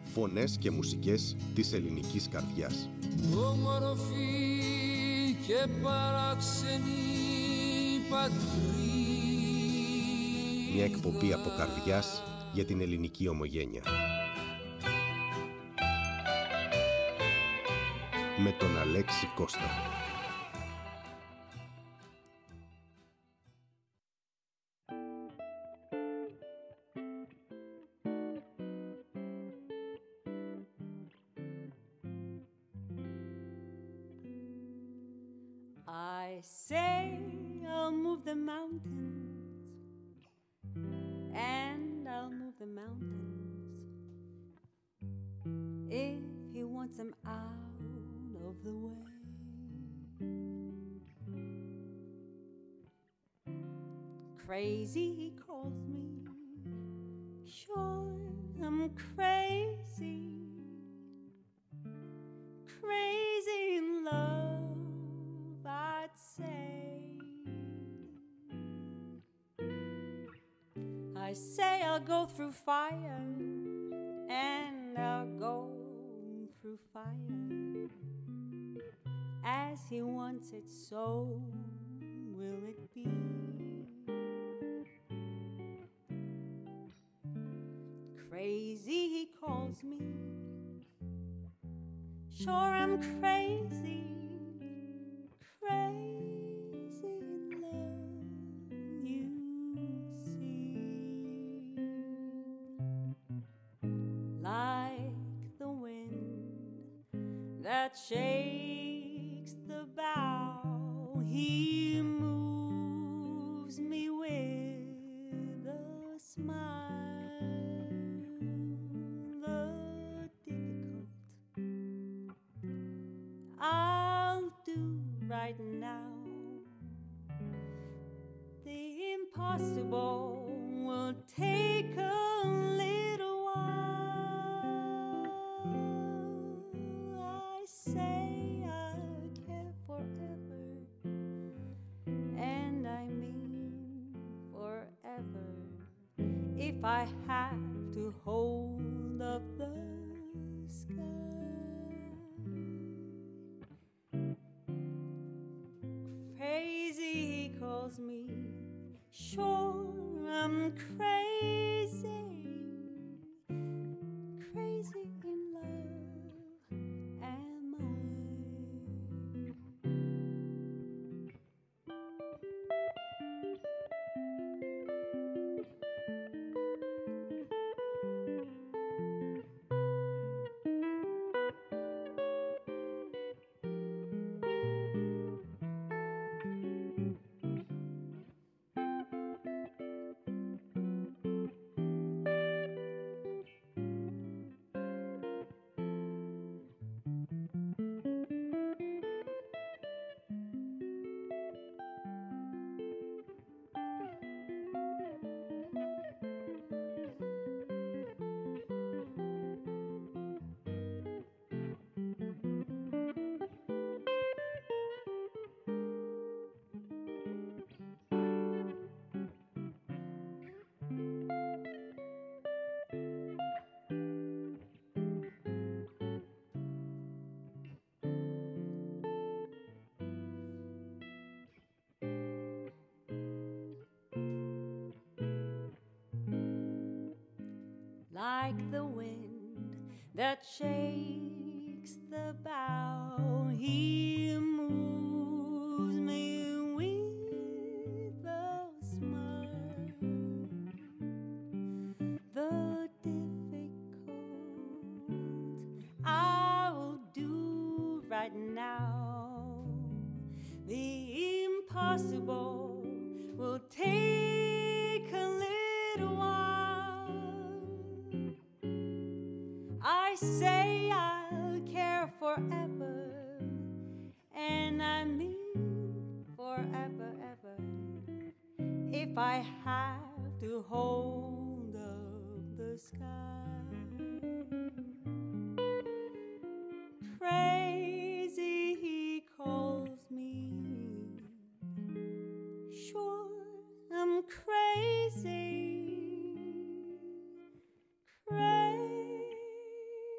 Φωνές και μουσικές της ελληνικής καρδιάς. Όμορφη και παράξενη πατρίδα. Μια εκπομπή από καρδιάς για την ελληνική ομογένεια. Με τον Αλέξη Κώστα. I say I'll move the mountains, and I'll move the mountains if he wants them out of the way. Crazy, he calls me. Sure, I'm crazy. Crazy in love, I'd say. I say I'll go through fire, and I'll go through fire. As he wants it, so will it be. Crazy, he calls me. Sure, I'm crazy, crazy in love, you see. Like the wind that shakes the bough, he moves me with a smile. The difficult I'll do right now. The impossible will take a little while. I say I'll care forever, and I mean forever. If I have to hold up the sky. Crazy, he calls me. Sure, I'm crazy. Crazy in love, am I? Like the wind that shakes the bough, he moves me with a smile. The difficult I will do right now. The impossible will take a little while. I say I'll care forever, and I mean forever, ever. If I have to hold up the sky. Crazy, he calls me. Sure, I'm crazy. Crazy.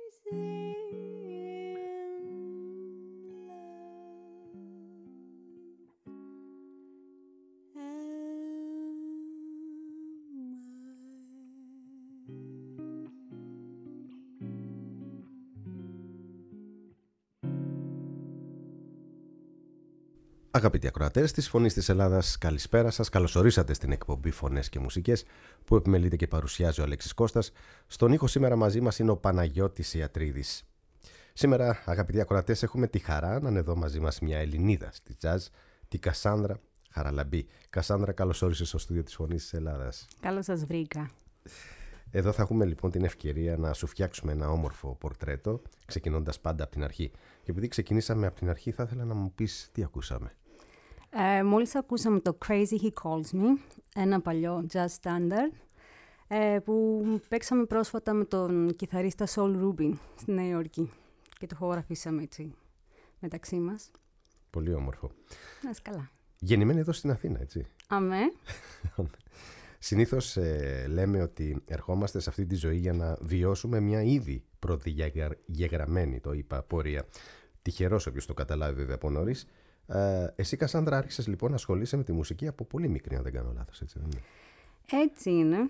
Αγαπητοί ακροατές της Φωνής της Ελλάδας, καλησπέρα σας. Καλώς ορίσατε στην εκπομπή Φωνές και Μουσικές που επιμελείται και παρουσιάζει ο Αλέξης Κώστας. Στον ήχο σήμερα μαζί μας είναι ο Παναγιώτης Ιατρίδης. Σήμερα, αγαπητοί ακροατές, έχουμε τη χαρά να είναι εδώ μαζί μας μια Ελληνίδα στη jazz, τη Κασάνδρα Χαραλαμπή. Κασάνδρα, καλώς όρισες στο στούντιο της Φωνής της Ελλάδας. Καλώς σας βρήκα. Εδώ θα έχουμε λοιπόν την ευκαιρία να σου φτιάξουμε ένα όμορφο πορτρέτο, ξεκινώντας πάντα από την αρχή. Και επειδή ξεκινήσαμε από την αρχή, θα ήθελα να μου πεις τι ακούσαμε. Μόλις ακούσαμε το Crazy He Calls Me, ένα παλιό jazz standard, που παίξαμε πρόσφατα με τον κιθαρίστα Saul Rubin στη Νέα Υόρκη και το ηχογραφήσαμε έτσι μεταξύ μας. Πολύ όμορφο. Να είσαι καλά. Γεννημένη εδώ στην Αθήνα, έτσι. Αμέ. Συνήθως λέμε ότι ερχόμαστε σε αυτή τη ζωή για να βιώσουμε μια ήδη προδιαγεγραμμένη, το είπα, πορεία. Τυχερός όποιος το καταλάβει βέβαια από νωρίς. Εσύ, Κασάνδρα, άρχισες λοιπόν να ασχολείσαι με τη μουσική από πολύ μικρή, αν δεν κάνω λάθος, έτσι δεν είναι? Έτσι είναι.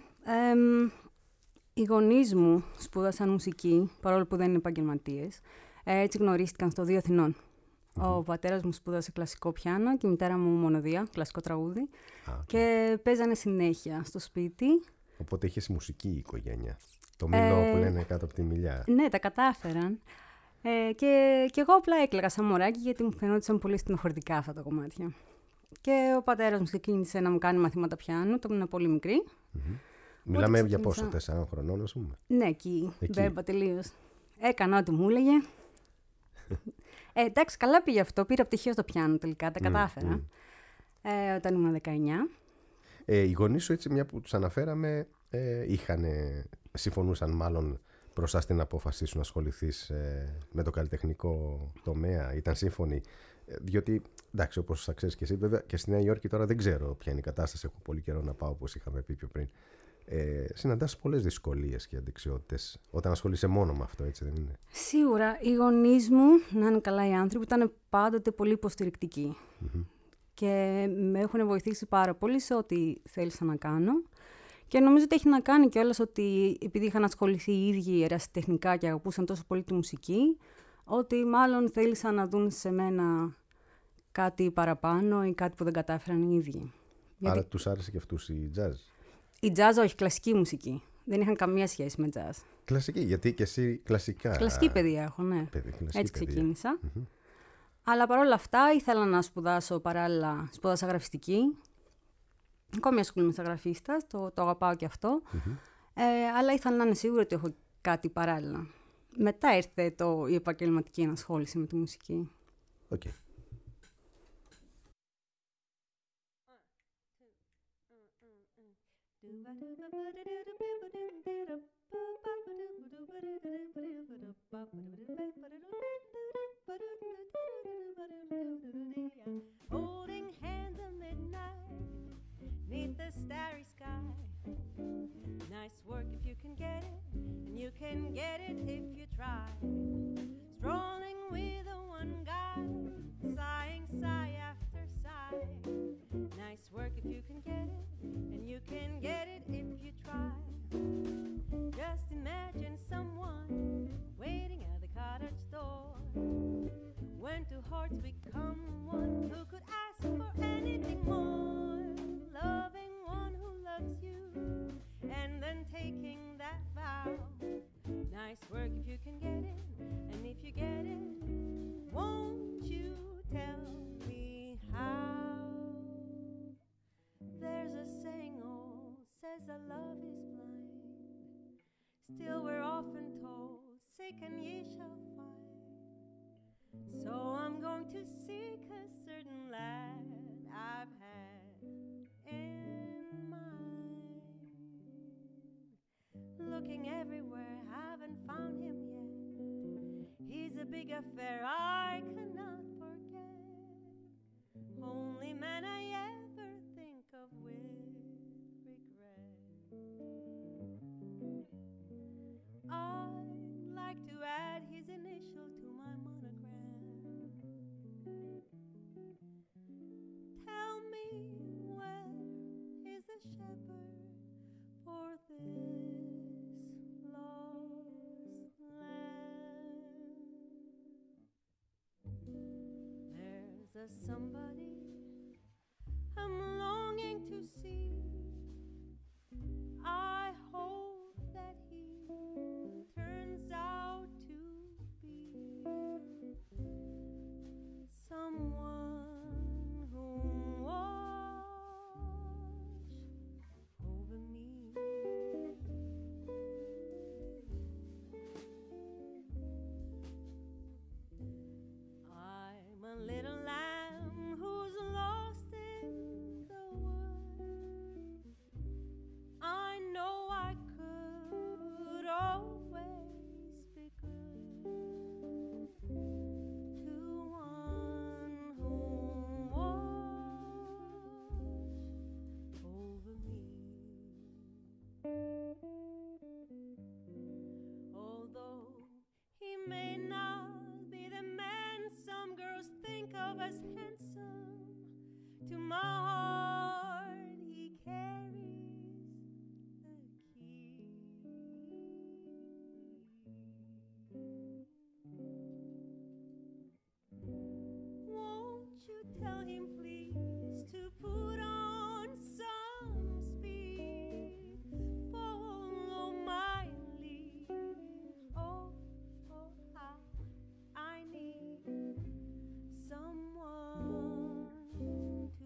Οι γονείς μου σπούδασαν μουσική, παρόλο που δεν είναι επαγγελματίες. Έτσι γνωρίστηκαν στο Δύο Αθηνών. Ο πατέρας μου σπούδασε κλασικό πιάνο και η μητέρα μου μονοδία, κλασικό τραγούδι. Και παίζανε συνέχεια στο σπίτι. Οπότε είχες μουσική η οικογένεια. Το μήλο που λένε κάτω από τη μιλιά. Ναι, τα κατάφεραν. Και εγώ απλά έκλαιγα σαν μωράκι γιατί μου φαινόντουσαν πολύ στενοχωρητικά αυτά τα κομμάτια. Και ο πατέρας μου ξεκίνησε να μου κάνει μαθήματα πιάνου, το ήμουν πολύ μικρή. Μιλάμε για πόσο, 4 χρονών, ας πούμε? Ναι, εκεί. Μπέμπα τελείως. Έκανα ό,τι μου έλεγε. Εντάξει, καλά πήγε αυτό. Πήρα πτυχίο στο πιάνο τελικά, τα κατάφερα. Όταν ήμουν 19. Οι γονείς σου, έτσι, μια που τους αναφέραμε, συμφωνούσαν μάλλον μπροστά στην απόφασή σου να ασχοληθείς με το καλλιτεχνικό τομέα? Ήταν σύμφωνοι? Διότι, εντάξει, όπως θα ξέρεις και εσύ, βέβαια και στη Νέα Υόρκη τώρα δεν ξέρω ποια είναι η κατάσταση. Έχω πολύ καιρό να πάω, όπως είχαμε πει πιο πριν. Συναντάς πολλές δυσκολίες και αντιξιότητες όταν ασχολείσαι μόνο με αυτό, έτσι δεν είναι? Σίγουρα. Οι γονείς μου, να είναι καλά οι άνθρωποι, ήταν πάντοτε πολύ υποστηρικτικοί. Και με έχουν βοηθήσει πάρα πολύ σε ό,τι θέλησα να κάνω. Και νομίζω ότι έχει να κάνει κιόλας ότι επειδή είχαν ασχοληθεί οι ίδιοι ερασιτεχνικά και αγαπούσαν τόσο πολύ τη μουσική, ότι μάλλον θέλησαν να δουν σε μένα κάτι παραπάνω ή κάτι που δεν κατάφεραν οι ίδιοι. Άρα τους άρεσε και αυτούς η jazz? Η jazz, όχι, κλασική μουσική. Δεν είχαν καμία σχέση με jazz. Κλασική, γιατί και εσύ κλασικά. Κλασική παιδεία έχω, ναι. Έτσι ξεκίνησα. Αλλά παρόλα αυτά ήθελα να σπουδάσω παράλληλα. Σπούδασα γραφιστική. Ακόμη ασχολούμαι σαν γραφίστας, το αγαπάω και αυτό. Αλλά ήθελα να είναι σίγουρη ότι έχω κάτι παράλληλα. Μετά ήρθε η επαγγελματική ενασχόληση με τη μουσική. Okay. Holding hands at midnight, neath the starry sky. Nice work if you can get it, and you can get it if you try. Strolling with a one guy, sighing sigh after sigh. Nice work if you can get it, and you can get it if you try. Just imagine someone waiting at the cottage door. When two hearts become one, who could ask for anything more? Loving one who loves you, and then taking that vow. Nice work if you can get it, and if you get it, won't you tell me how? There's a saying, oh, says that love is blind. Still we're often told, seek and ye shall find. So I'm going to seek a certain lad I've had in mind. Looking everywhere, haven't found him yet. He's a big affair I cannot forget. Only man I ever think of with regret. I'd like to add his initial to my monogram. Tell me, where is the shepherd for this lost land? There's a somebody something to see. I hope that he turns out to be someone who'll watch over me. I'm a little lamb who's lost in the wood. I know I could always be good to one who'll watch over me. Although he may not be the man some girls think of as handsome, to my heart he carries the key. Won't you tell him please to put on some speed, follow my lead. Oh, how I need someone to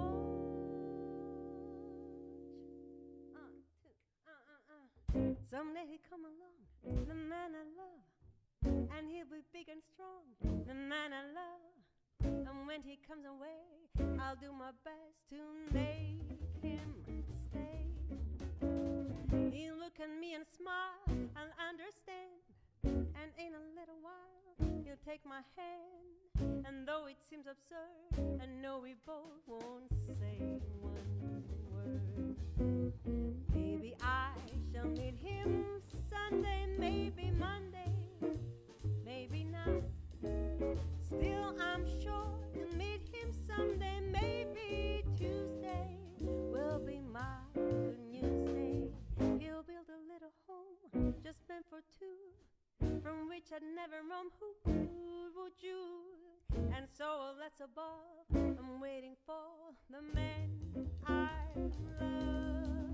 watch. Someday he'll come along, the man I love, and he'll be big and strong, the man I love. And when he comes away, I'll do my best to make him stay. He'll look at me and smile, I'll understand. And in a little while, he'll take my hand. And though it seems absurd, I know we both won't say one word. Maybe I shall meet him Sunday, maybe Monday, maybe not. Still I'm sure to meet him someday, maybe Tuesday will be my good news day. He'll build a little home just meant for two, from which I'd never roam. Who would you? And so that's above, I'm waiting for the man I love.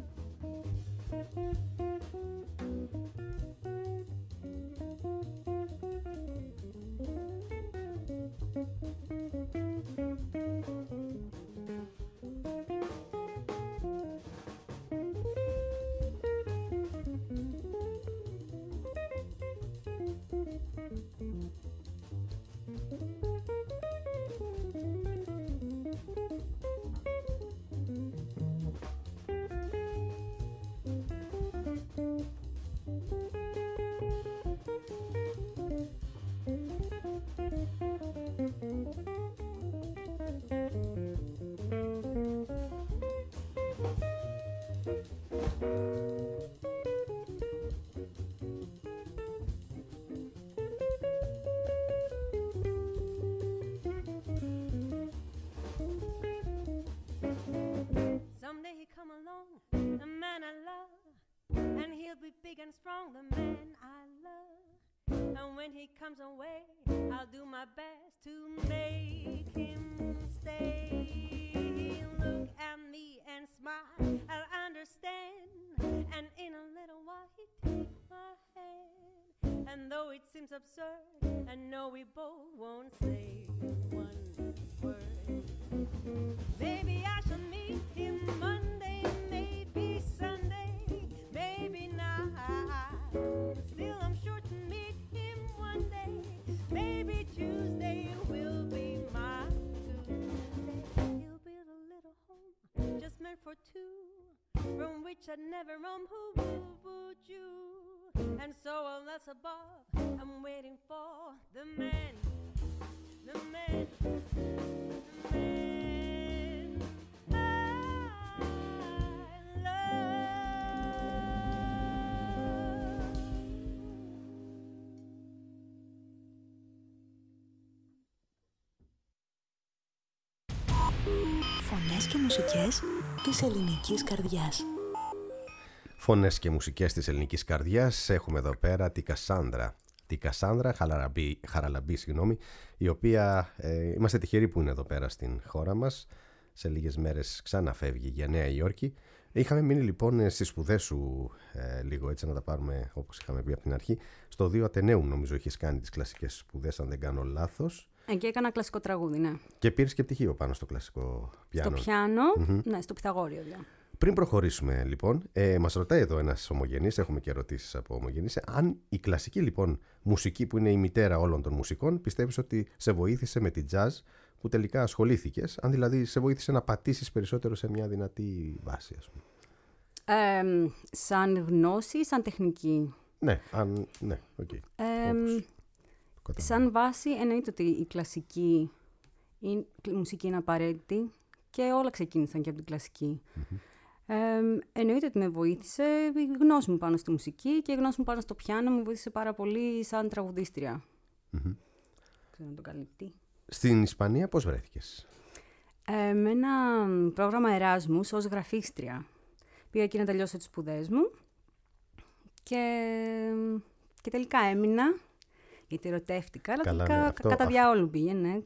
Someday he'll come along, the man I love, and he'll be big and strong, the man I love. And when he comes away, I'll do my best to make him stay. He'll look at me and smile, I'll understand. And in a little while he'll take my hand. And though it seems absurd, I know we both won't say one word. Maybe I shall meet him Monday, maybe Sunday, maybe not. Still I'm sure to meet him one day, maybe Tuesday will be my Tuesday. He'll build a little home just meant for two, from which I'd never roam. Who would you? And so all that's above, I'm waiting for the man, the man, the man I love. Φωνές και μουσικές της ελληνικής καρδιάς. Φωνές και μουσικές της ελληνικής καρδιάς. Έχουμε εδώ πέρα τη Κασάνδρα Χαραλαμπή, η οποία είμαστε τυχεροί που είναι εδώ πέρα στην χώρα μας. σε λίγες μέρες ξαναφεύγει για Νέα Υόρκη. Είχαμε μείνει λοιπόν στις σπουδές σου λίγο έτσι να τα πάρουμε όπως είχαμε πει από την αρχή. Στο 2 Ατενέου νομίζω είχες κάνει τις κλασικές σπουδές, αν δεν κάνω λάθος. Εκεί έκανα κλασικό τραγούδι, ναι. Και πήρες και πτυχίο πάνω στο κλασικό πιάνο. Στο πιάνο, ναι, στο Πυθαγόριο. Πριν προχωρήσουμε λοιπόν, μας ρωτάει εδώ ένας ομογενής, έχουμε και ερωτήσεις από ομογενείς, αν η κλασική λοιπόν μουσική που είναι η μητέρα όλων των μουσικών, πιστεύεις ότι σε βοήθησε με την jazz που τελικά ασχολήθηκες, αν δηλαδή σε βοήθησε να πατήσεις περισσότερο σε μια δυνατή βάση, ας πούμε. Σαν γνώση, σαν τεχνική. Ναι, ναι, οκ. Σαν βάση εννοείται ότι η κλασική η μουσική είναι απαραίτητη και όλα ξεκίνησαν και από την κλασική. Εννοείται ότι με βοήθησε η γνώση μου πάνω στη μουσική και η γνώση μου πάνω στο πιάνο μου βοήθησε πάρα πολύ σαν τραγουδίστρια. Ξέρω να το καλύπτει. Στην Ισπανία πώς βρέθηκες? Με ένα πρόγραμμα Εράσμους ως γραφίστρια. Πήγα εκεί να τελειώσω τις σπουδές μου και τελικά έμεινα, γιατί ερωτεύτηκα, αλλά καλά, τελικά ναι, κατά διάολου πήγαινε.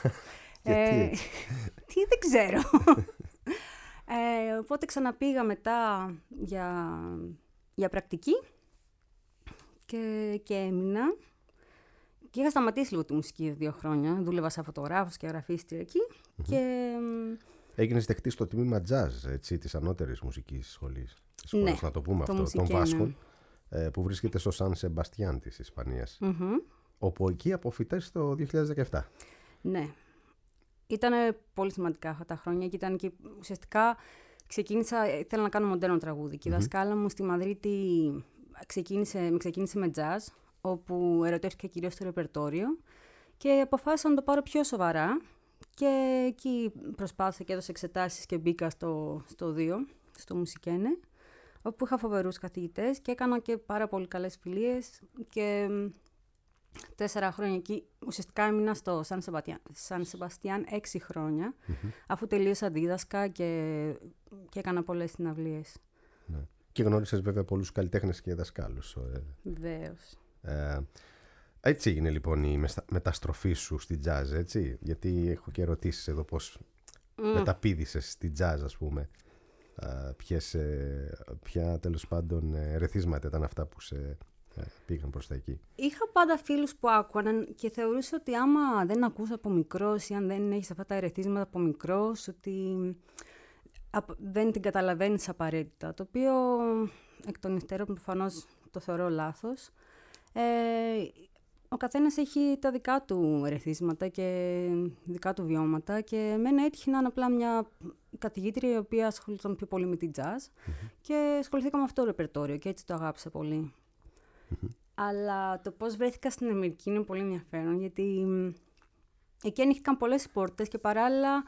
Τι δεν ξέρω. Οπότε ξαναπήγα μετά για πρακτική και έμεινα. Και είχα σταματήσει λίγο τη μουσική 2 χρόνια. Δούλευα σαν φωτογράφος και γραφίστρια εκεί. Και... Έγινες δεκτή στο τμήμα jazz, έτσι, της ανώτερης μουσικής σχολής. Ναι, να το πούμε αυτό, των Βάσκων, που βρίσκεται στο Σαν Σεμπαστιάν της Ισπανίας. Όπου εκεί αποφυτές το 2017. Ναι. Ήταν πολύ σημαντικά αυτά τα χρόνια και ήταν και ουσιαστικά ήθελα να κάνω μοντέρνο τραγούδι. Και η δασκάλα μου στη Μαδρίτη ξεκίνησε με jazz, όπου ερωτεύτηκα κυρίως στο ρεπερτόριο και αποφάσισα να το πάρω πιο σοβαρά και εκεί προσπάθησα και έδωσα εξετάσεις και μπήκα στο 2, στο Μουσικένε, όπου είχα φοβερούς καθηγητές και έκανα και πάρα πολύ καλές φιλίες και 4 χρόνια εκεί. Ουσιαστικά έμεινα στο Σαν Σεμπαστιάν 6 χρόνια, αφού τελείωσα δίδασκα και έκανα πολλές συναυλίες. Ναι. Και γνώρισες βέβαια πολλούς καλλιτέχνες και δασκάλους. Βεβαίως. Έτσι έγινε λοιπόν η μεταστροφή σου στη jazz, έτσι, γιατί έχω και ερωτήσεις εδώ πώς μεταπήδησες στη jazz, ας πούμε. Ποια τέλος πάντων ερεθίσματα ήταν αυτά που σε πήγαν προς τα εκεί? Είχα πάντα φίλους που άκουγαν και θεωρούσα ότι άμα δεν ακούς από μικρός ή αν δεν έχεις αυτά τα ερεθίσματα από μικρός, ότι δεν την καταλαβαίνεις απαραίτητα, το οποίο εκ των υστέρων προφανώς το θεωρώ λάθος. Ο καθένας έχει τα δικά του ερεθίσματα και δικά του βιώματα και εμένα έτυχε να είναι απλά μια καθηγήτρια η οποία ασχολιόταν πιο πολύ με την jazz και ασχοληθήκα με αυτό το ρεπερτόριο και έτσι το αγάπησα πολύ. Αλλά το πώς βρέθηκα στην Αμερική είναι πολύ ενδιαφέρον, γιατί εκεί ανοίχθηκαν πολλές πόρτες και παράλληλα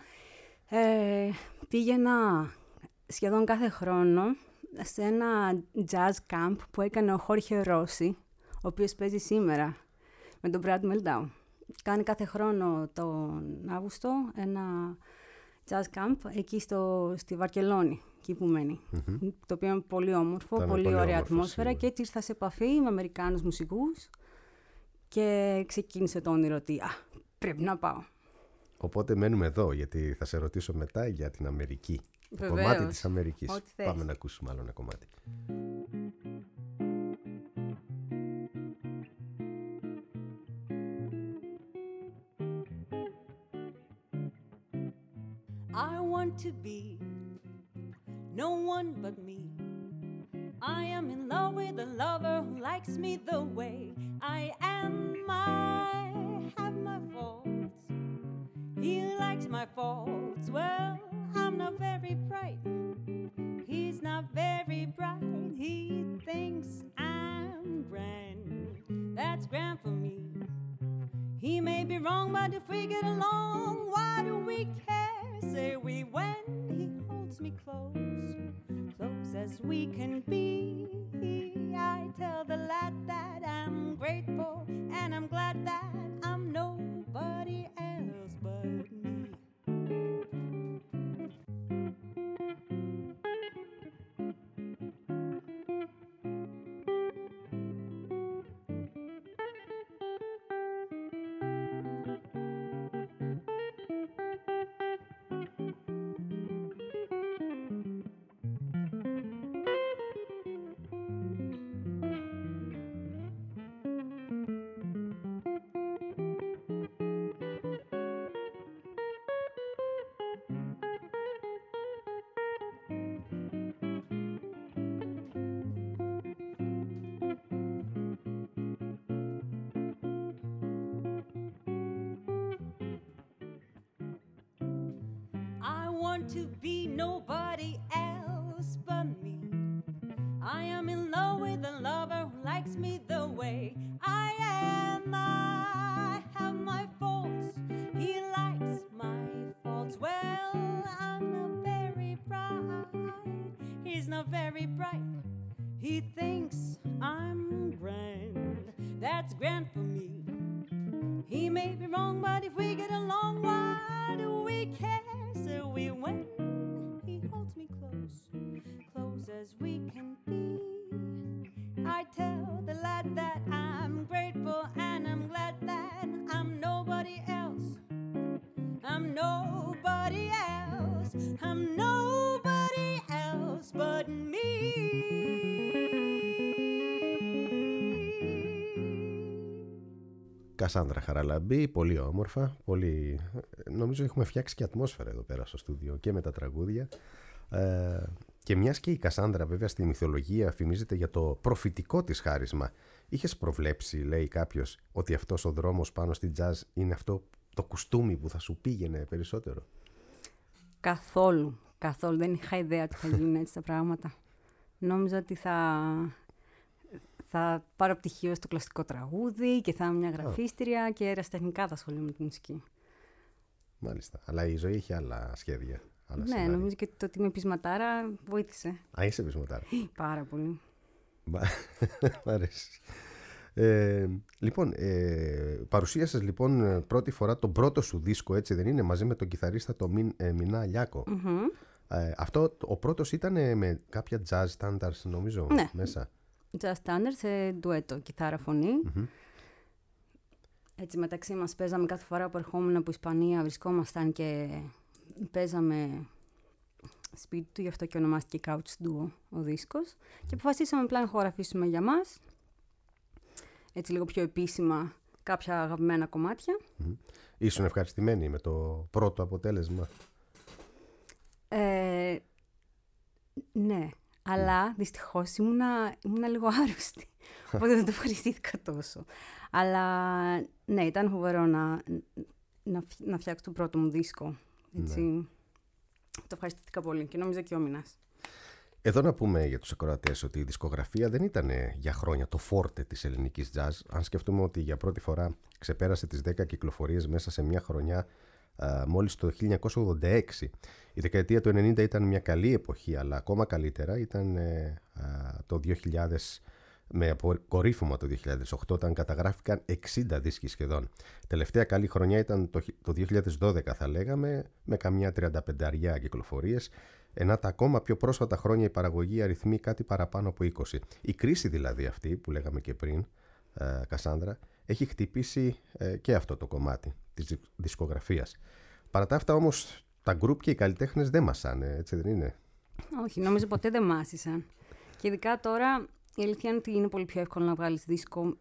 πήγαινα σχεδόν κάθε χρόνο σε ένα jazz camp που έκανε ο Χόρχε Ρώση, ο οποίος παίζει σήμερα με τον Brad Mehldau. Κάνει κάθε χρόνο τον Αύγουστο ένα jazz camp εκεί στη Βαρκελόνη, εκεί που μένει. Το οποίο είναι πολύ όμορφο, πολύ ωραία ατμόσφαιρα σίγουρα. Και έτσι ήρθα σε επαφή με Αμερικάνους μουσικούς και ξεκίνησε το όνειρο ότι πρέπει να πάω. Οπότε μένουμε εδώ, γιατί θα σε ρωτήσω μετά για την Αμερική. Βεβαίως. Το κομμάτι της Αμερικής. Πάμε να ακούσουμε άλλο ένα κομμάτι. I want to be no one but me. I am in love with a lover who likes me the way I am. I have my faults. He likes my faults. Well, I'm not very bright. He's not very bright. He thinks I'm grand. That's grand for me. He may be wrong, but if we get along, why do we care? Say we when he holds me close, close as we can be. I tell the lad that I'm grateful and I'm glad that I'm nobody else but me. want to be nobody else but me. I am in love with a lover who likes me the way I am. I have my faults, he likes my faults. Well, I'm not very bright, he's not very bright. He thinks I'm grand, that's grand for me. He may be wrong, but if we get along, why do we care? So we win. He holds me close, close as we can be. I tell the lad that I'm grateful and I'm glad that I'm nobody else. I'm nobody else. I'm nobody else but me. Κασάνδρα Χαραλαμπή, πολύ όμορφα, πολύ... νομίζω έχουμε φτιάξει και ατμόσφαιρα εδώ πέρα στο στούντιο και με τα τραγούδια. Και μιας και η Κασάνδρα βέβαια στη μυθολογία φημίζεται για το προφητικό της χάρισμα, είχες προβλέψει, λέει κάποιος, ότι αυτός ο δρόμος πάνω στη jazz είναι αυτό το κουστούμι που θα σου πήγαινε περισσότερο? Καθόλου. Δεν είχα ιδέα ότι θα γίνουν έτσι τα πράγματα. Νόμιζα ότι θα πάρω πτυχίο στο κλασικό τραγούδι και θα είμαι μια γραφίστρια και ερασιτεχνικά θα ασχολούμαι με τη μουσική. Μάλιστα. Αλλά η ζωή έχει άλλα σχέδια. Άλλα ναι, σενάρια. νομίζω και το ότι είμαι πεισματάρα βοήθησε. Α, είσαι πεισματάρα. Πάρα πολύ. Μ' αρέσει. Λοιπόν, παρουσίασες λοιπόν πρώτη φορά τον πρώτο σου δίσκο, έτσι δεν είναι, μαζί με τον κιθαρίστα τον Μινά Λιάκο. Αυτό ο πρώτος ήταν με κάποια jazz standards νομίζω, ναι, μέσα. Jazz standards σε ντουέτο, κιθάρα, φωνή. Έτσι μεταξύ μας παίζαμε κάθε φορά που ερχόμουν από Ισπανία, βρισκόμασταν και παίζαμε σπίτι του, γι' αυτό και ονομάστηκε Couch Duo ο δίσκος. Και αποφασίσαμε απλά να ηχογραφήσουμε για μας, έτσι λίγο πιο επίσημα, κάποια αγαπημένα κομμάτια. Ήσουν ευχαριστημένη με το πρώτο αποτέλεσμα? Ναι, αλλά δυστυχώς ήμουνα λίγο άρρωστη, οπότε δεν το ευχαριστήθηκα τόσο. Αλλά ναι, ήταν φοβερό να φτιάξω το πρώτο μου δίσκο. Έτσι. Ναι. Το ευχαριστήθηκα πολύ και νόμιζα και ο Μινάς. Εδώ να πούμε για τους ακροατές ότι η δισκογραφία δεν ήταν για χρόνια το φόρτε της ελληνικής jazz. Αν σκεφτούμε ότι για πρώτη φορά ξεπέρασε τις 10 κυκλοφορίες μέσα σε μια χρονιά μόλις το 1986. Η δεκαετία του 90 ήταν μια καλή εποχή, αλλά ακόμα καλύτερα ήταν το 2000, με αποκορύφωμα το 2008, όταν καταγράφηκαν 60 δίσκοι σχεδόν. Τελευταία καλή χρονιά ήταν το 2012 θα λέγαμε, με καμιά 35 κυκλοφορίες. Ενώ τα ακόμα πιο πρόσφατα χρόνια η παραγωγή αριθμεί κάτι παραπάνω από 20. Η κρίση δηλαδή αυτή που λέγαμε και πριν, Κασάνδρα, έχει χτυπήσει και αυτό το κομμάτι της δισκογραφίας. Παρά τα αυτά όμως τα γκρουπ και οι καλλιτέχνες δεν μασάνε, έτσι δεν είναι? Όχι, νομίζω ποτέ δεν μάσησαν. Και ειδικά τώρα η αλήθεια είναι ότι είναι πολύ πιο εύκολο να βγάλεις δίσκο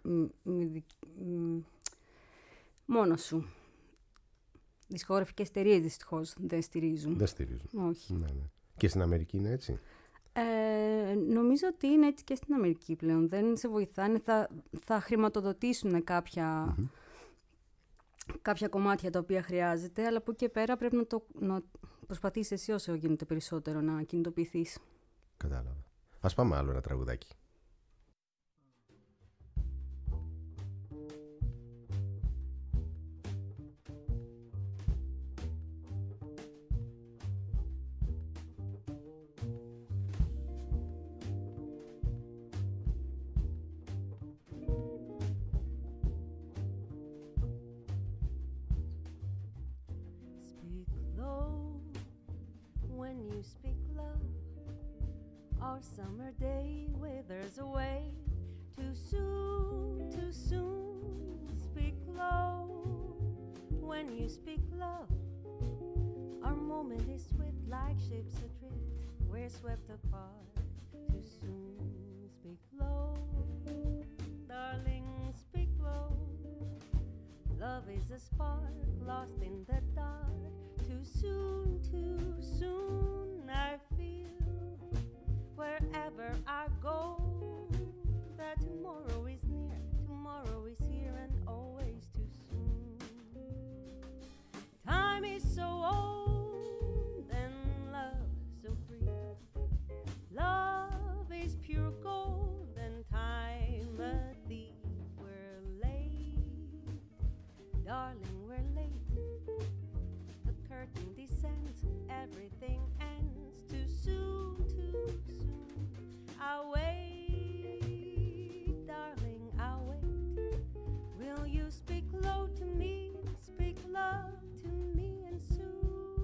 μόνος σου. Δισκογραφικές εταιρείες δυστυχώς δεν στηρίζουν. Δεν στηρίζουν. Όχι. Ναι. Και στην Αμερική είναι έτσι? Νομίζω ότι είναι έτσι και στην Αμερική πλέον. Δεν σε βοηθάνε. Θα χρηματοδοτήσουν κάποια κομμάτια τα οποία χρειάζεται, αλλά από εκεί και πέρα πρέπει να προσπαθήσεις εσύ όσο γίνεται περισσότερο να κινητοποιηθείς. Κατάλαβα. Ας πάμε άλλο ένα τραγουδάκι. Our summer day withers away. Too soon, speak low. When you speak love, our moment is swift like ships adrift. We're swept apart. Too soon, speak low. Darling, speak low. Love is a spark lost in the dark. Too soon, I feel wherever I go, that tomorrow is near, tomorrow is here and always too soon. Time is so old and Darling, we're late. The curtain descends, everything ends too soon, too soon. I'll wait, darling, I'll wait. Will you speak low to me, speak love to me, and soon?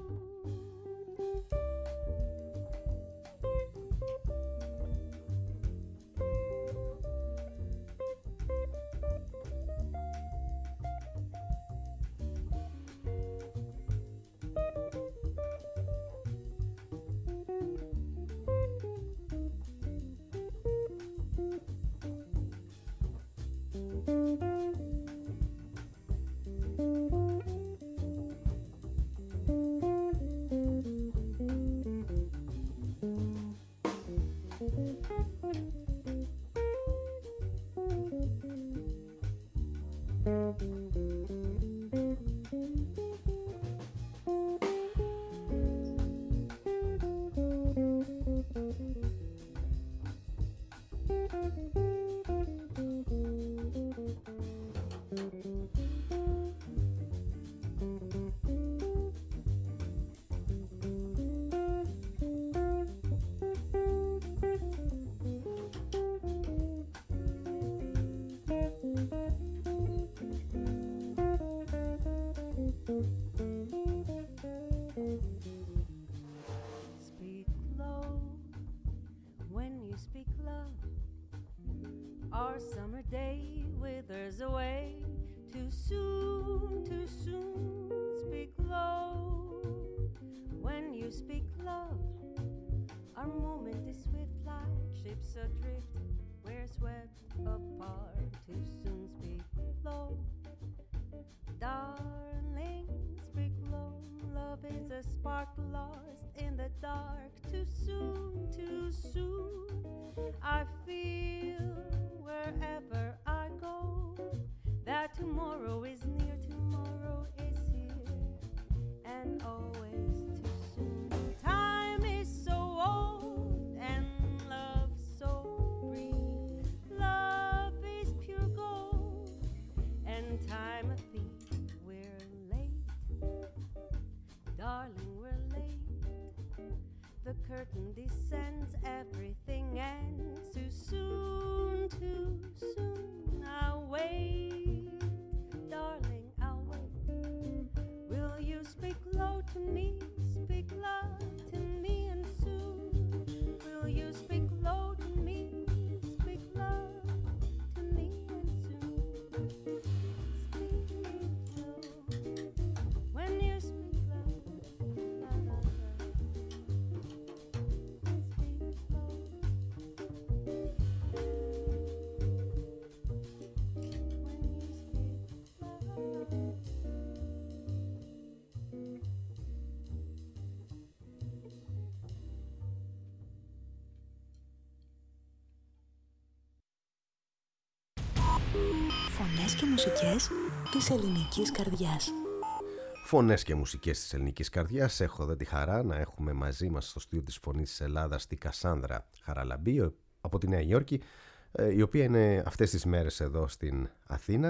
Our summer day withers away too soon, too soon. Speak low when you speak love. Our moment is swift like ships adrift. We're swept apart too soon. Speak low, darling, speak low. Love is a spark lost in the dark too soon, too soon. I feel wherever I go that tomorrow is near, tomorrow is here, and always too soon. Time is so old and love so brief. Love is pure gold and time a thief. We're late, darling, we're late. The curtain descends, everything ends too soon, too soon. I'll wait, darling, I'll wait. Will you speak low to me, speak love to me, and soon? Will you speak low to me, speak love to me, and soon? Speak low when you speak love, la la la. Φωνές και μουσικές της ελληνικής καρδιάς. Φωνές και μουσικές της ελληνικής καρδιάς. Έχω εδώ τη χαρά να έχουμε μαζί μας στο στούντιο της Φωνής της Ελλάδας τη Κασάνδρα Χαραλαμπή από τη Νέα Υόρκη, η οποία είναι αυτές τις μέρες εδώ στην Αθήνα.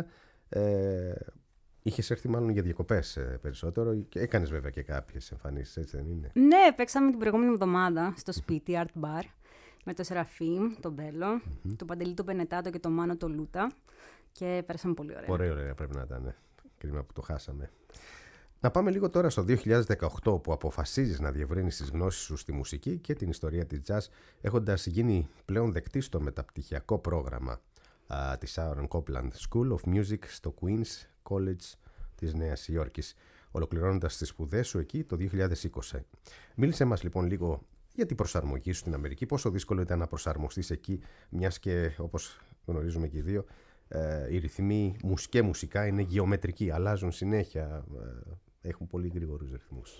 Είχες έρθει μάλλον για διακοπές περισσότερο και έκανες βέβαια και κάποιες εμφανίσεις, έτσι δεν είναι? Ναι, παίξαμε την προηγούμενη εβδομάδα στο σπίτι Art Bar με το Σεραφείμ, τον Μπέλο, τον Παντελή τον Πενετάτο και τον Μάνο τον Λούτα και πέρασαμε πολύ ωραία. Πολύ ωραία πρέπει να ήταν. Κρίμα που το χάσαμε. Να πάμε λίγο τώρα στο 2018 που αποφασίζεις να διευρύνεις τις γνώσεις σου στη μουσική και την ιστορία της jazz, έχοντας γίνει πλέον δεκτή στο μεταπτυχιακό πρόγραμμα της Aaron Copland School of Music στο Queen's College της Νέας Υόρκης, ολοκληρώνοντας τις σπουδές σου εκεί το 2020. Μίλησε μας λοιπόν λίγο για την προσαρμογή σου στην Αμερική, πόσο δύσκολο ήταν να προσαρμοστείς εκεί, μιας και όπως γνωρίζουμε και οι δύο, οι ρυθμοί και μουσικά είναι γεωμετρικοί, αλλάζουν συνέχεια, έχουν πολύ γρήγορους ρυθμούς.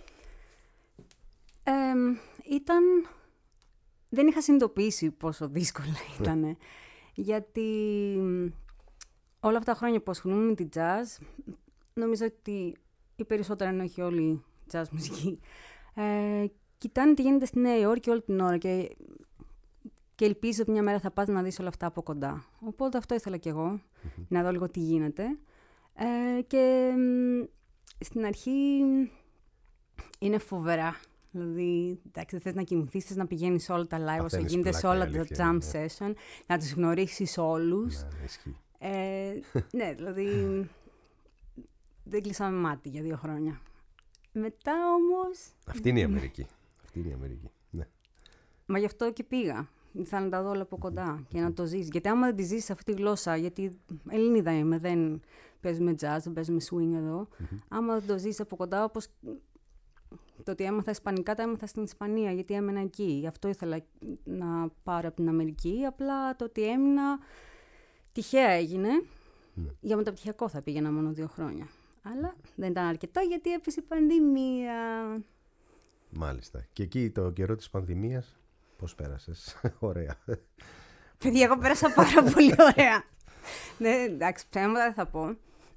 Δεν είχα συνειδητοποιήσει πόσο δύσκολα ήταν, γιατί όλα αυτά τα χρόνια που ασχολούμαι με την jazz, νομίζω ότι οι περισσότεροι, αν όχι όλοι, jazz μουσική, κοιτάνε τι γίνεται στη Νέα Υόρκη όλη την ώρα και ελπίζω ότι μια μέρα θα πας να δεις όλα αυτά από κοντά. Οπότε αυτό ήθελα κι εγώ, να δω λίγο τι γίνεται. Και στην αρχή είναι φοβερά. Δηλαδή, εντάξει, δεν θες να κοιμηθείς, θες να πηγαίνεις σε όλα τα live όσο γίνεται, σε όλα τα jam session, να τους γνωρίσεις όλους. Ναι, ισχύει. Ναι, δηλαδή, δεν κλείσαμε μάτι για 2 χρόνια. Μετά όμως... Αυτή είναι η Αμερική. Ναι. Μα γι' αυτό και πήγα. Ήθελα να τα δω όλα από κοντά και να το ζήσεις. Γιατί άμα δεν τη ζήσεις αυτή τη γλώσσα, γιατί Ελληνίδα είμαι, δεν παίζουμε jazz, δεν παίζουμε swing εδώ. Άμα δεν το ζήσεις από κοντά, όπως το ότι έμαθα ισπανικά, τα έμαθα στην Ισπανία, γιατί έμενα εκεί. Γι' αυτό ήθελα να πάρω από την Αμερική. Απλά το ότι έμεινα τυχαία έγινε. Για μεταπτυχιακό θα πήγαινα μόνο 2 χρόνια. Αλλά δεν ήταν αρκετό γιατί έπεσε η πανδημία. Μάλιστα. Και εκεί το καιρό της πανδημίας, πώς πέρασες? Ωραία. Παιδιά, εγώ πέρασα πάρα πολύ ωραία. Ναι, εντάξει, ψέματα δεν θα πω.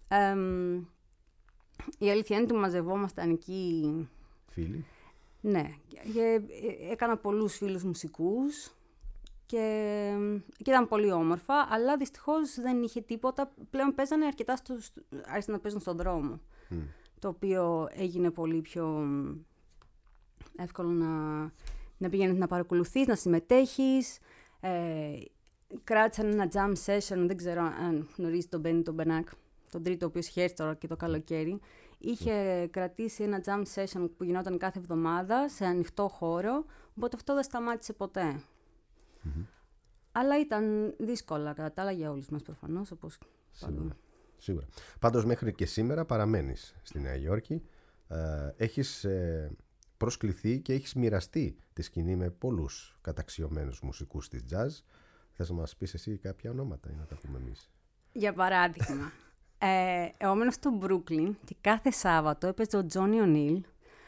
Η αλήθεια είναι ότι μαζευόμασταν εκεί. Φίλοι. Ναι. Και έκανα πολλούς φίλους μουσικούς και ήταν πολύ όμορφα, αλλά δυστυχώς δεν είχε τίποτα. Πλέον παίζανε αρκετά, άρχισαν να παίζουν στον δρόμο. Το οποίο έγινε πολύ πιο εύκολο να πηγαίνεις να παρακολουθείς, να συμμετέχεις. Κράτησαν ένα jam session, δεν ξέρω αν γνωρίζει τον Μπένι τον Μπενάκ, τον τρίτο, ο οποίος είχε έρθει τώρα και το καλοκαίρι. Είχε κρατήσει ένα jam session που γινόταν κάθε εβδομάδα σε ανοιχτό χώρο, οπότε αυτό δεν σταμάτησε ποτέ. Αλλά ήταν δύσκολα κατά τα άλλα για όλους μας προφανώς, όπως Σίγουρα. Πάντως μέχρι και σήμερα παραμένεις στη Νέα Υόρκη. Έχεις προσκληθεί και έχεις μοιραστεί τη σκηνή με πολλούς καταξιωμένους μουσικούς της jazz. Θες να μας πεις εσύ κάποια ονόματα ή να τα πούμε εμείς? Για παράδειγμα, εγώ μένω στο Brooklyn και κάθε Σάββατο έπαιζε ο Johnny O'Neill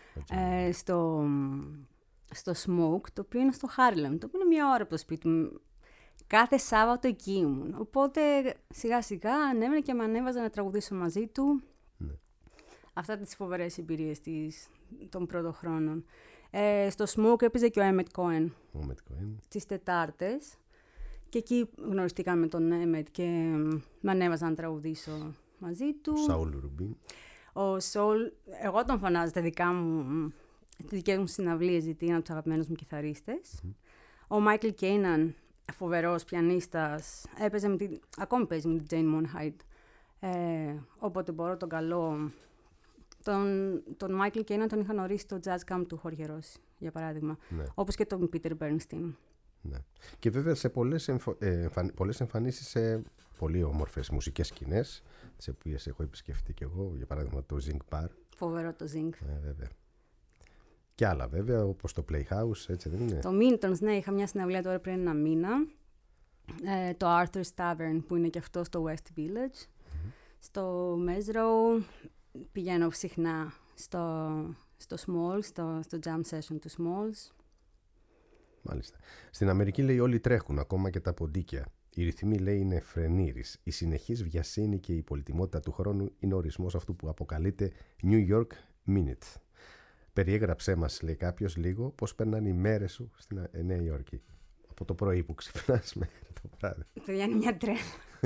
στο Smoke, το οποίο είναι στο Harlem, το οποίο είναι 1 ώρα από το σπίτι μου. Κάθε Σάββατο εκεί ήμουν. Οπότε σιγά σιγά ανέβαινε και με ανέβαζε να τραγουδήσω μαζί του. Ναι. Αυτά τις φοβερές εμπειρίες των πρώτων χρόνων. Στο Smoke έπαιζε και ο Emmett Cohen. Τις Τετάρτες. Και εκεί γνωριστήκαμε με τον Emmett και με ανέβαζα να τραγουδήσω μαζί του. Σαούλ Ρουμπίν. Ο Σαούλ, εγώ τον φωνάζω στα δικές μου συναυλίες, γιατί είναι από τους αγαπημένους μου κιθαρίστες. Ο Μάικλ Κέιναν, φοβερός πιανίστας, ακόμη παίζει με την Jane Monheit. Όποτε μπορώ τον καλώ. Τον Μάικλ Κέιναν τον είχα γνωρίσει στο Jazz Camp του Χόρχε Ρώση, για παράδειγμα. Ναι. Όπως και τον Πίτερ Μπέρνστιν. Ναι. Και βέβαια σε πολλές εμφανίσεις σε πολύ όμορφες μουσικές σκηνές, τις οποίες έχω επισκεφτεί και εγώ, για παράδειγμα το Zinc Bar. Φοβερό το Zinc. Βέβαια. Και άλλα βέβαια, όπως το Playhouse, έτσι δεν είναι? Το Mintons, ναι, είχα μια συναυλία τώρα πριν 1 μήνα. Το Arthur's Tavern, που είναι και αυτό στο West Village. Στο Mesro πηγαίνω συχνά στο Smalls, στο jam session του Smalls. Μάλιστα. Στην Αμερική, λέει, όλοι τρέχουν, ακόμα και τα ποντίκια. Οι ρυθμοί, λέει, είναι φρενήρης. Η συνεχής βιασύνη και η πολυτιμότητα του χρόνου είναι ο ορισμός αυτού που αποκαλείται New York Minute. Περιέγραψέ μας, λέει κάποιος, λίγο πώς περνάνε οι μέρες σου στην Νέα Υόρκη. Από το πρωί που ξυπνάς μέχρι το βράδυ. Παιδιά, είναι μια τρέλα.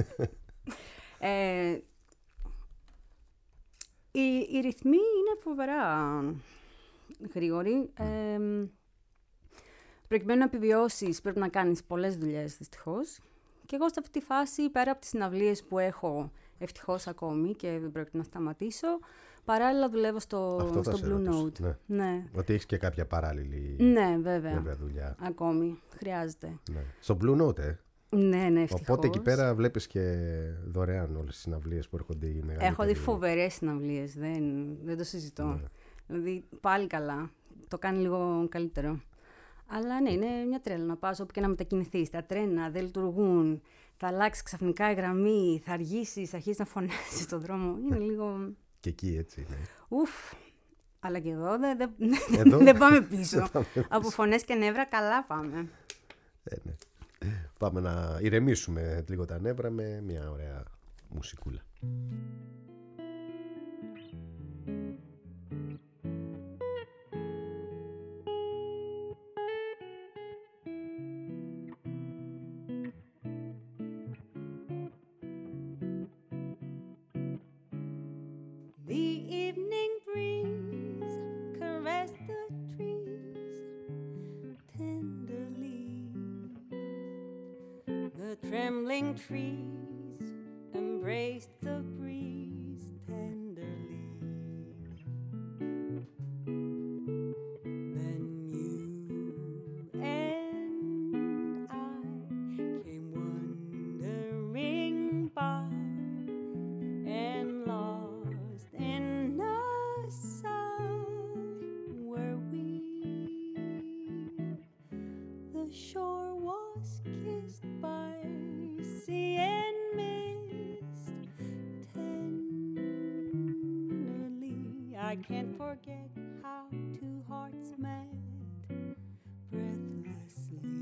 Οι ρυθμοί είναι φοβερά γρήγοροι. Προκειμένου να επιβιώσεις πρέπει να κάνεις πολλές δουλειές, δυστυχώς. Και εγώ σε αυτή τη φάση, πέρα από τις συναυλίες που έχω ευτυχώς ακόμη και δεν πρόκειται να σταματήσω, παράλληλα δουλεύω στο Blue Note. Ναι. Ναι. Ότι έχεις και κάποια παράλληλη βέβαια δουλειά. Ακόμη χρειάζεται. Ναι. Στο Blue Note, Ναι, ευτυχώς. Οπότε εκεί πέρα βλέπεις και δωρεάν όλες τις συναυλίες που έρχονται οι μεγαλύτεροι. Έχω δει φοβερές συναυλίες, δεν το συζητώ. Ναι. Δηλαδή πάλι καλά, το κάνει λίγο καλύτερο. Αλλά ναι, είναι μια τρέλα να πας όπου και να μετακινηθείς. Τα τρένα δεν λειτουργούν, θα αλλάξει ξαφνικά η γραμμή, θα αργήσεις, θα αρχίσεις να φωνάζεις στον δρόμο. Είναι λίγο... Και εκεί έτσι, ναι. Ουφ, αλλά και εδώ δεν πάμε πίσω. Από φωνές και νεύρα καλά πάμε. Ναι. Πάμε να ηρεμήσουμε λίγο τα νεύρα με μια ωραία μουσικούλα. Nodding trees embraced the breeze tenderly. Then you and I came wandering by and lost in a sigh were we. The shore was kissed by sea and mist tenderly. I can't forget how two hearts met breathlessly.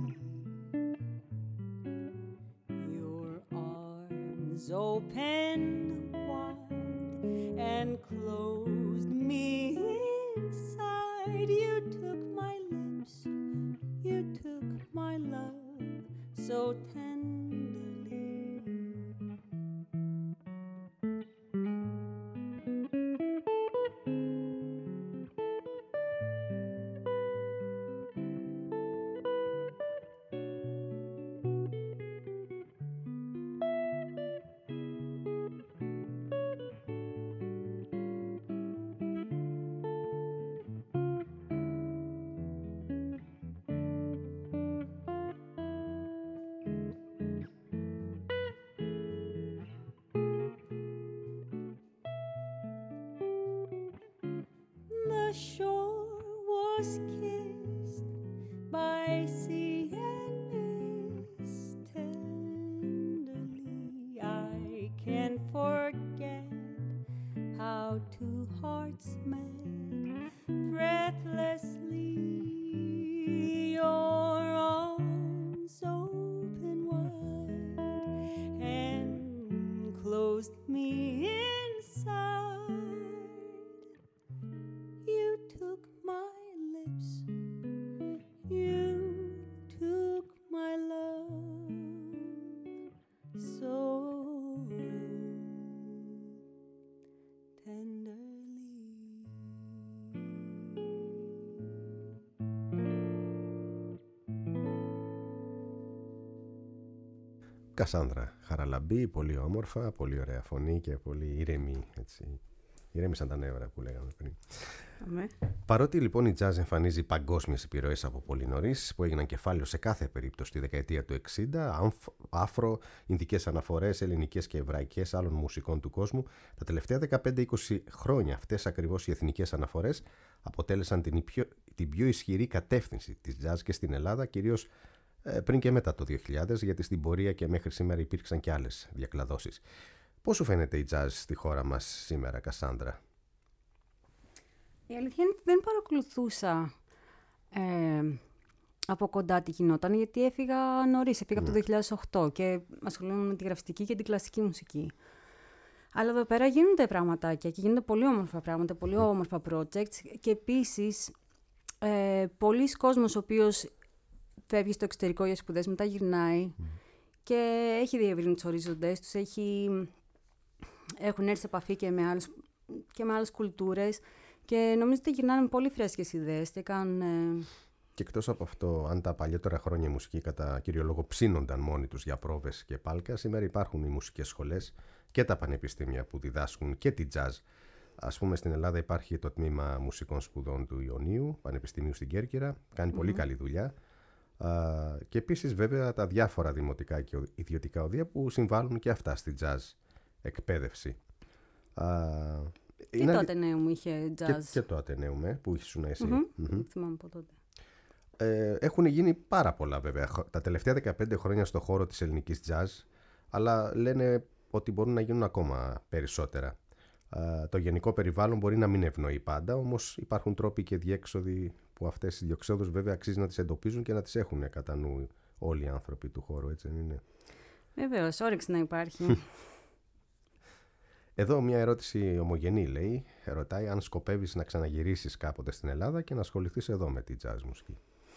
Your arms opened wide and closed me inside. You took my lips, you took my love so tenderly. The shore was kissed by sea and mist tenderly. I can't forget how two hearts met breathlessly. Your arms open wide and closed me inside. You took my lips, you took my love so tenderly. Κασάνδρα Χαραλαμπή, πολύ όμορφα, πολύ ωραία φωνή και πολύ ήρεμη, έτσι. Ηρέμησαν τα νεύρα που λέγαμε πριν. Αμέ. Παρότι λοιπόν η jazz εμφανίζει παγκόσμιες επιρροές από πολύ νωρίς, που έγιναν κεφάλαιο σε κάθε περίπτωση τη δεκαετία του 60, άφρο, ινδικές αναφορές, ελληνικές και εβραϊκές άλλων μουσικών του κόσμου, τα τελευταία 15-20 χρόνια αυτές ακριβώς οι εθνικές αναφορές αποτέλεσαν την πιο ισχυρή κατεύθυνση της jazz και στην Ελλάδα, κυρίως πριν και μετά το 2000, γιατί στην πορεία και μέχρι σήμερα υπήρξαν και άλλες διακλαδώσεις. Πώς σου φαίνεται η jazz στη χώρα μας σήμερα, Κασάνδρα? Η αλήθεια είναι ότι δεν παρακολουθούσα από κοντά τι γινόταν, γιατί έφυγα νωρίς, έφυγα από το 2008 και ασχολούμαι με τη γραφιστική και την κλασική μουσική. Αλλά εδώ πέρα γίνονται πραγματάκια και γίνονται πολύ όμορφα πράγματα, πολύ όμορφα projects και επίσης πολλοί κόσμος ο οποίος φεύγει στο εξωτερικό για σπουδές, μετά γυρνάει και έχει διευρύνει τους ορίζοντες τους, έχουν έρθει σε επαφή και με άλλες κουλτούρες και νομίζω ότι γυρνάνε με πολύ φρέσκες ιδέες και κάνουν... Και εκτός από αυτό, αν τα παλιότερα χρόνια οι μουσικοί κατά κύριο λόγο ψήνονταν μόνοι τους για πρόβες και πάλκα, σήμερα υπάρχουν οι μουσικές σχολές και τα πανεπιστήμια που διδάσκουν και τη jazz. Ας πούμε, στην Ελλάδα υπάρχει το τμήμα μουσικών σπουδών του Ιωνίου, Πανεπιστημίου στην Κέρκυρα, κάνει πολύ καλή δουλειά. Και επίσης βέβαια τα διάφορα δημοτικά και ιδιωτικά οδεία που συμβάλλουν και αυτά στη jazz εκπαίδευση. Και το Ατενέουμ είχε jazz. Και το Ατενέουμ που ήσουν εσύ. Θυμάμαι από τότε. Έχουν γίνει πάρα πολλά βέβαια τα τελευταία 15 χρόνια στο χώρο της ελληνικής jazz, αλλά λένε ότι μπορούν να γίνουν ακόμα περισσότερα. Το γενικό περιβάλλον μπορεί να μην ευνοεί πάντα, όμως υπάρχουν τρόποι και διέξοδοι που αυτές οι διεξόδους βέβαια αξίζει να τις εντοπίζουν και να τις έχουν κατά νου όλοι οι άνθρωποι του χώρου, έτσι δεν είναι? Βεβαίως, όρεξη να υπάρχει. Εδώ μια ερώτηση ομογενή λέει, ρωτάει αν σκοπεύεις να ξαναγυρίσεις κάποτε στην Ελλάδα και να ασχοληθείς εδώ με τη jazz μουσική.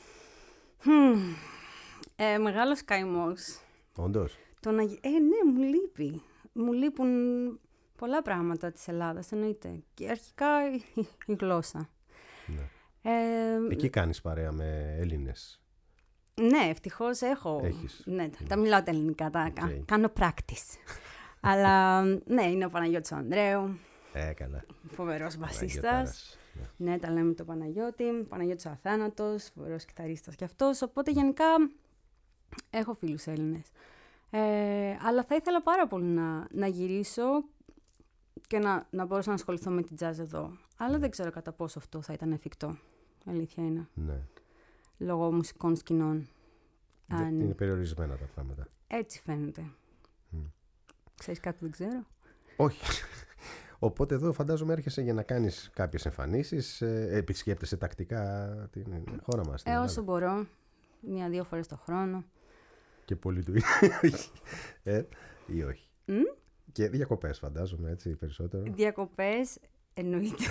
Μεγάλος καημός. Όντως. Ναι, μου λείπει. Μου λείπουν πολλά πράγματα της Ελλάδας, εννοείται. Και αρχικά η γλώσσα. Ναι. Εκεί κάνεις παρέα με Έλληνες? Ναι, ευτυχώς έχω. Έχεις. Ναι, τα μιλάω τα ελληνικά, κάνω practice. Αλλά ναι, είναι ο Παναγιώτης ο Ανδρέου. Καλά. Φοβερός μπασίστας. Ναι, τα λέμε το Παναγιώτη. Παναγιώτης ο Αθάνατος, φοβερός κιθαρίστας κι αυτός. Οπότε γενικά έχω φίλους Έλληνες. Αλλά θα ήθελα πάρα πολύ να γυρίσω και να μπορέσω να ασχοληθώ με την jazz εδώ. Αλλά δεν ξέρω κατά πόσο αυτό θα ήταν εφικτό. Αλήθεια είναι. Ναι. Λόγω μουσικών σκηνών. Είναι περιορισμένα τα πράγματα. Έτσι φαίνεται. Ξέρεις κάτι που δεν ξέρω? Όχι. Οπότε εδώ φαντάζομαι έρχεσαι για να κάνεις κάποιες εμφανίσεις, επισκέπτεσαι τακτικά την χώρα μας. Όσο μπορώ, 1-2 φορές το χρόνο. Και πολύ του ή όχι. Και διακοπές φαντάζομαι, έτσι, περισσότερο. Διακοπές, εννοείται.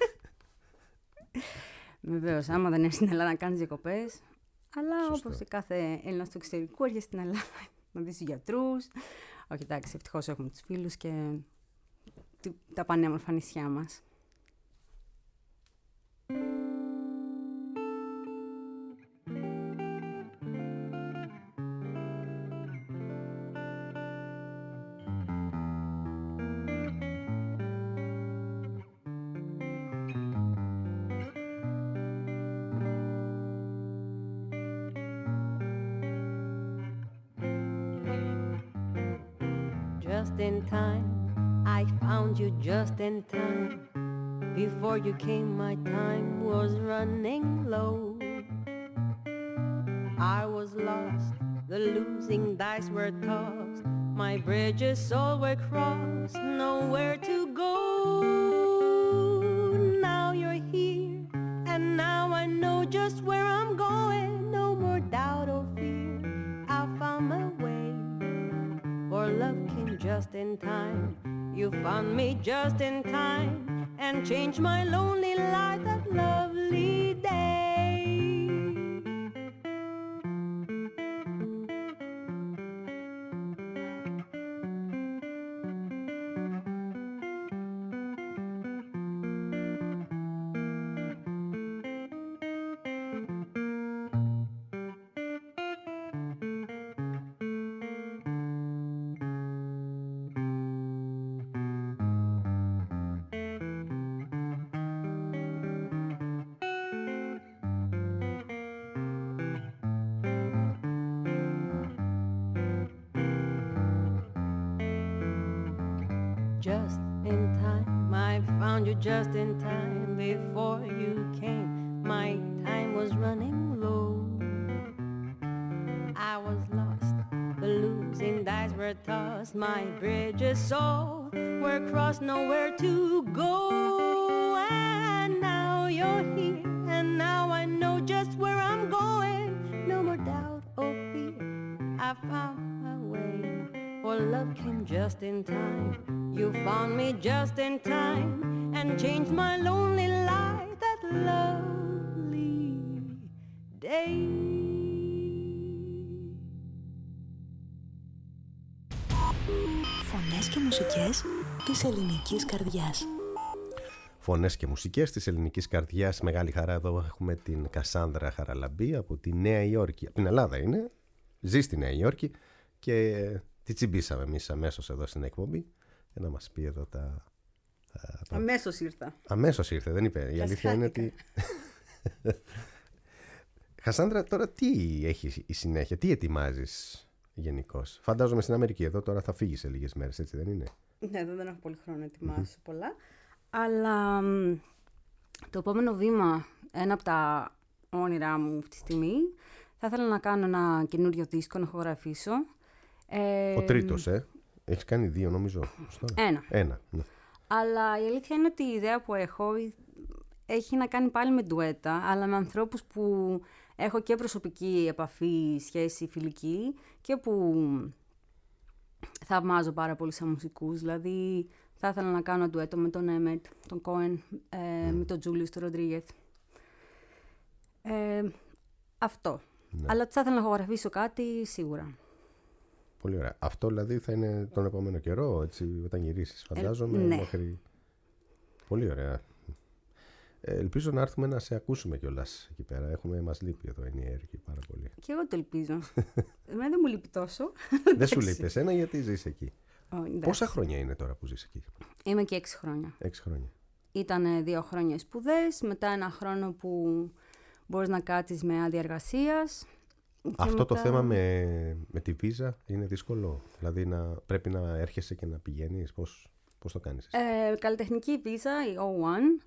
Βεβαίως, άμα δεν έρθεις στην Ελλάδα να κάνεις διακοπές. Αλλά όπως και κάθε Έλληνας του εξωτερικού, έρχεσαι στην Ελλάδα να δεις τους γιατρούς. Όχι, εντάξει, ευτυχώς έχουμε τους φίλους και τα πανέμορφα νησιά μας. Just in time, I found you just in time. Before you came, my time was running low. I was lost, the losing dice were tossed. My bridges all were crossed, nowhere to go. Now you're here, and now I know just where I'm going. No more doubt or fear, I found my way. For love came just in time. You found me just in time and changed my lonely life that lovely day. Just in time, I found you just in time. Before you came, my time was running low. I was lost, the losing dice were tossed. My bridges all were crossed, nowhere to go. And now you're here, and now I know just where I'm going. No more doubt or fear, I found my way. For love came just in time. You found me just in time and changed my lonely life that lovely day. Φωνές και μουσικές της ελληνικής καρδιάς. Φωνές και μουσικές της ελληνικής καρδιάς. Μεγάλη χαρά εδώ έχουμε την Κασάνδρα Χαραλαμπή από τη Νέα Υόρκη. Από την Ελλάδα είναι, ζει στη Νέα Υόρκη και τη τσιμπήσαμε εμείς αμέσως εδώ στην εκπομπή. Να μας πει εδώ τα... Αμέσως ήρθα. Αμέσως ήρθε, δεν είπε. Η αλήθεια είναι ότι... Κασάνδρα, τώρα τι έχει η συνέχεια, τι ετοιμάζεις γενικώς? Φαντάζομαι στην Αμερική, εδώ τώρα θα φύγεις σε λίγες μέρες, έτσι δεν είναι? Ναι, εδώ δεν έχω πολύ χρόνο να ετοιμάσω πολλά. Αλλά το επόμενο βήμα, ένα από τα όνειρά μου αυτή τη στιγμή, θα ήθελα να κάνω ένα καινούριο δίσκο, να ηχογραφήσω. Ο τρίτος, Έχεις κάνει 2 νομίζω. Ένα. Ναι. Αλλά η αλήθεια είναι ότι η ιδέα που έχω έχει να κάνει πάλι με ντουέτα, αλλά με ανθρώπους που έχω και προσωπική επαφή, σχέση, φιλική και που θαυμάζω πάρα πολύ σαν μουσικούς. Δηλαδή θα ήθελα να κάνω ντουέτο με τον Έμετ, τον Κόεν, με τον Τζούλιους, τον Ροντρίγεθ. Αυτό. Ναι. Αλλά θα ήθελα να ηχογραφήσω κάτι σίγουρα. Πολύ ωραία. Αυτό δηλαδή θα είναι τον επόμενο καιρό, έτσι, όταν γυρίσεις, φαντάζομαι, ναι. Μέχρι... Πολύ ωραία. Ελπίζω να έρθουμε να σε ακούσουμε κιόλας εκεί πέρα. Μας λείπει εδώ η Νιέρκη πάρα πολύ. Και εγώ το ελπίζω. Εμένα δεν μου λείπει τόσο. Δεν σου λείπει εσένα γιατί ζεις εκεί. Εντάξει. Πόσα χρόνια είναι τώρα που ζεις εκεί? Είμαι και 6 χρόνια. 6 χρόνια. Ήταν 2 χρόνια σπουδές, μετά 1 χρόνο που μπορείς να κάτσεις με άδεια εργασίας. Αυτό το θέμα με τη βίζα είναι δύσκολο. Δηλαδή πρέπει να έρχεσαι και να πηγαίνεις. Πώς το κάνεις εσύ? Καλλιτεχνική βίζα, η O1.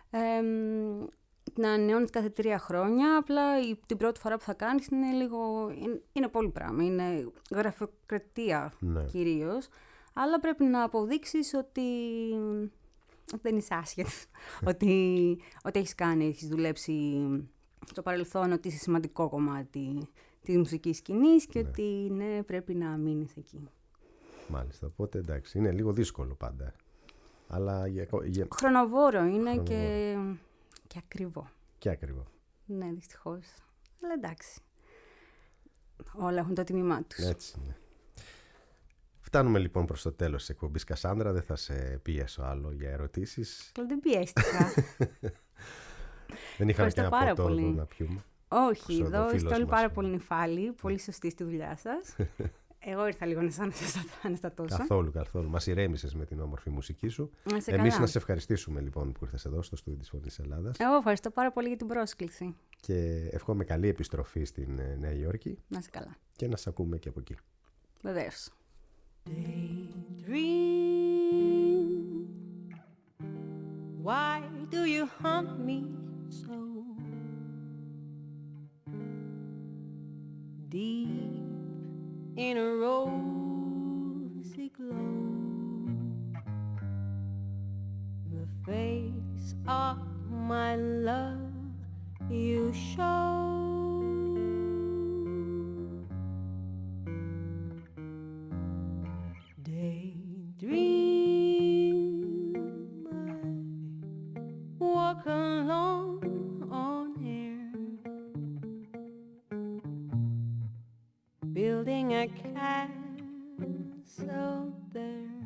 Να ανανεώνεις κάθε 3 χρόνια. Απλά την πρώτη φορά που θα κάνεις είναι πολύ πράγμα. Είναι γραφειοκρατία κυρίως. Αλλά πρέπει να αποδείξεις ότι δεν είσαι άσχετος. ότι έχεις δουλέψει στο παρελθόν, ότι είσαι σημαντικό κομμάτι της μουσικής σκηνής και ότι πρέπει να μείνεις εκεί. Μάλιστα, οπότε εντάξει, είναι λίγο δύσκολο πάντα. Αλλά Χρονοβόρο είναι και ακριβό. Και ακριβό. Ναι, δυστυχώς. Αλλά εντάξει. Όλα έχουν το τίμημά τους. Έτσι είναι. Φτάνουμε λοιπόν προς το τέλος της εκπομπής, Κασάνδρα. Δεν θα σε πιέσω άλλο για ερωτήσεις. Δεν πιέστηκα. Δεν είχαμε και ένα ποτό εδώ να πιούμε. Όχι, εδώ είστε όλοι πάρα πολύ νυφάλοι, πολύ σωστοί στη δουλειά σας. Εγώ ήρθα λίγο να σας αναστατώσω. Καθόλου. Μας ηρέμησες με την όμορφη μουσική σου. Εμείς να σε ευχαριστήσουμε λοιπόν που ήρθες εδώ στο στούντιο της Φωνής Ελλάδας. Εγώ ευχαριστώ πάρα πολύ για την πρόσκληση. Και εύχομαι καλή επιστροφή στην Νέα Υόρκη. Να είσαι καλά. Και να σε ακούμε και από εκεί. Βεβαίως. Daydream, why do you haunt me so deep in a rosy glow? The face of my love you show. Walk alone on air, building a castle there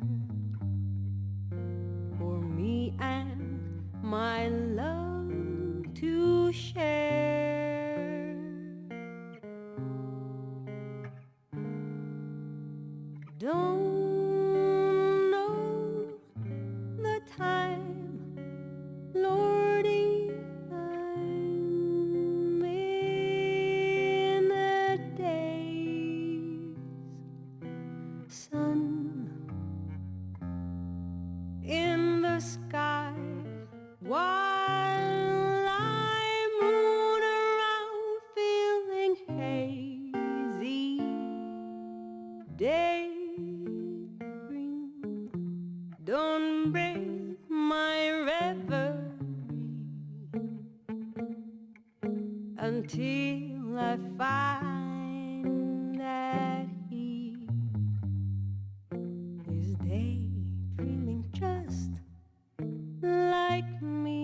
for me and my love to share. Don't know the time, Lordy, I'm in the days, sun in the sky, while I moon around feeling hazy. Daydream, don't break my reverie until I find that he is daydreaming just like me.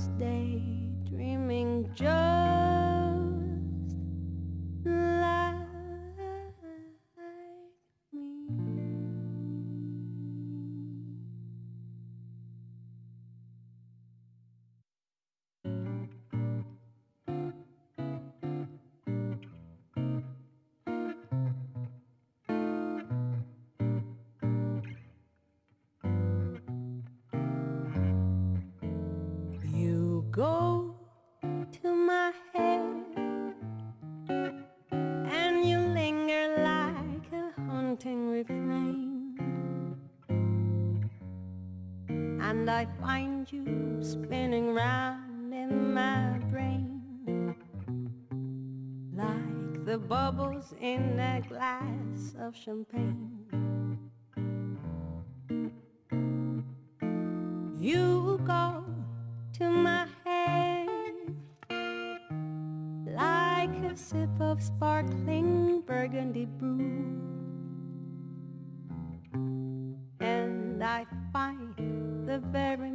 was daydreaming just like me. You go to my head and you linger like a haunting refrain, and I find you spinning round in my brain like the bubbles in a glass of champagne. You go to my head like a sip of sparkling burgundy brew, and I find the very